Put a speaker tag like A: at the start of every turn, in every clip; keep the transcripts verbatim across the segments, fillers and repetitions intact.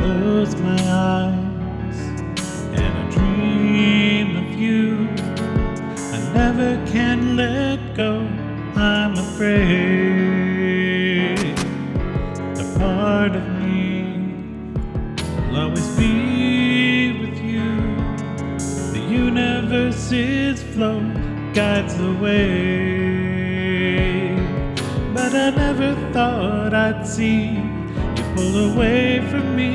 A: close my eyes and I dream of you, I never can let go. I'm afraid a part of me will always be with you. The universe's flow guides the way, but I never thought I'd see you pull away from me.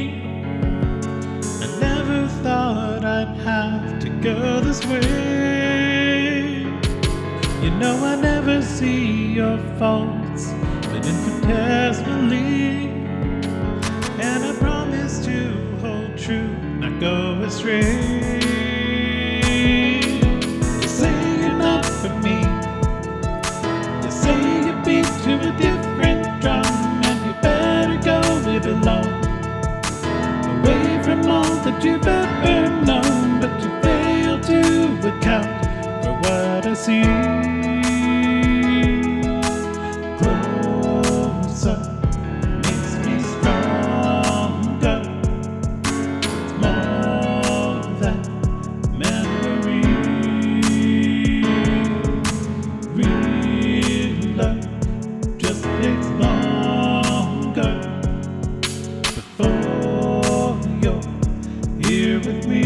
A: I never thought I'd have to go this way. You know I never see your faults, but infinitesimally, and I promise to hold true, not go astray. You say you're not for me, you say you beat to a different drum, and you better go live alone, away from all that you've ever known. But you fail to account for what I see. Closer makes me stronger. It's more than memory. Real love just takes longer before you're here with me.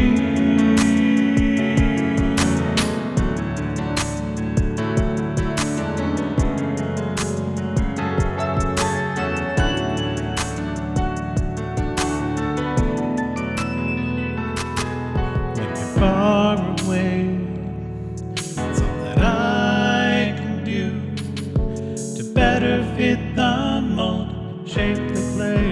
A: Far away, it's all that I can do to better fit the mold, shape the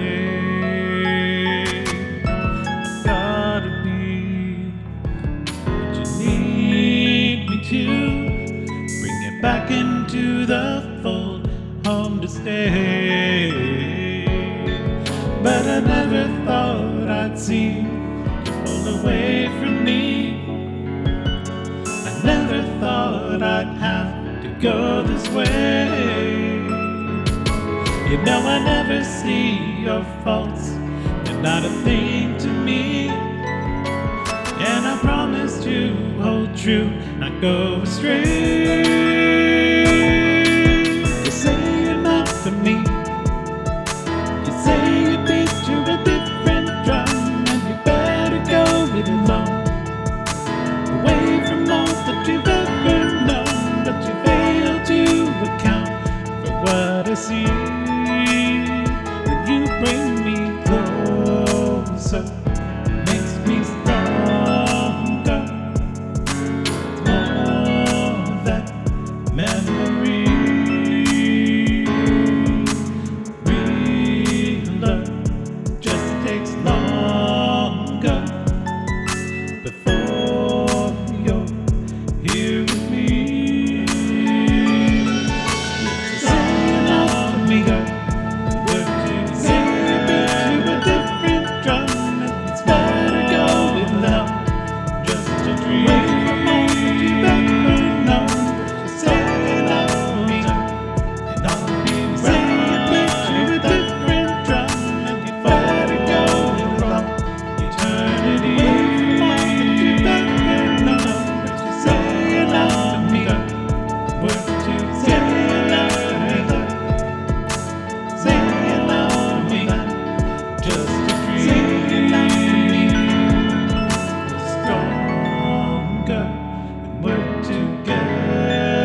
A: clay. I've gotta be what you need me to, bring it back into the fold, home to stay. But I never thought I'd see you pull away from me. I never thought I'd have to go this way. You know I never see your faults, they're not a thing to me. And I promise to hold true, not go astray. You say you're not for me, you say you beat to a different drum, and you better go it alone, away from all that you've ever known. But you fail to account for what I see when you bring me closer. Makes me stronger. It's more than memory. Real love just takes longer before you're here with me. Say you're not for me, girl. Work together. Beat to a different drum, and it's better go without just a dream. Away from all that you've ever known. Say you're not for me, and I'll be say you beat to a different drum, and you better go without eternity.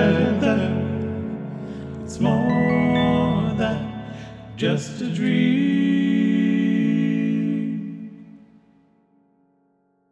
A: It's more than just a dream.